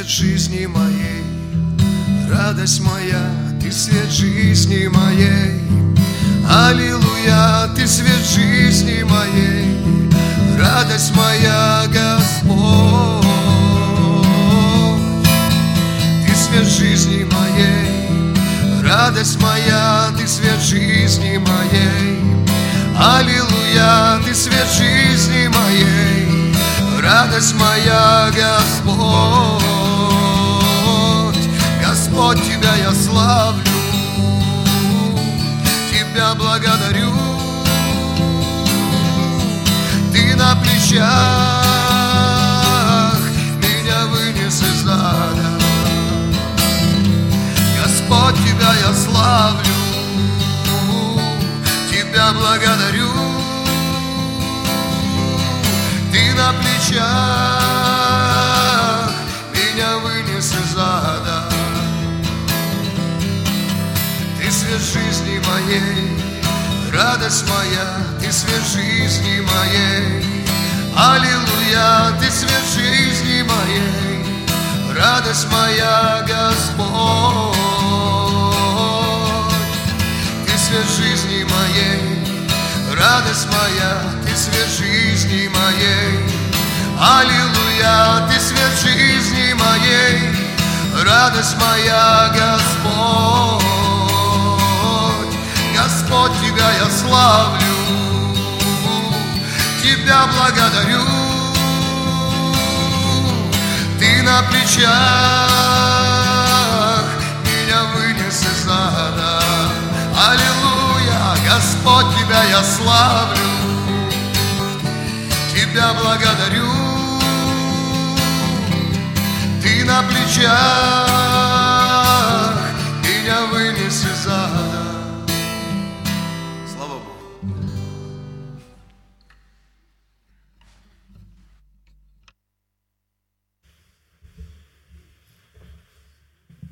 свет жизни моей, радость моя, Ты свет жизни моей. Аллилуйя, Ты свет жизни моей, радость моя, Господь. Ты свет жизни моей, радость моя, Ты свет жизни моей. Аллилуйя, Ты свет жизни моей, радость моя, Господь. Господь, Тебя я славлю, Тебя благодарю. Ты на плечах меня вынес из ада. Господь, Тебя я славлю, Тебя благодарю. Ты на плечах меня вынес из ада. Ты свет жизни моей, радость моя, Ты свет жизни моей. Аллилуйя, Ты свет жизни моей, радость моя, Господь. Ты свет жизни моей, радость моя, Ты свет жизни моей. Аллилуйя, Ты свет жизни моей, радость моя, Господь. Господь, Тебя я славлю, Тебя благодарю. Ты на плечах меня вынес из ада. Аллилуйя, Господь, Тебя я славлю, Тебя благодарю. Ты на плечах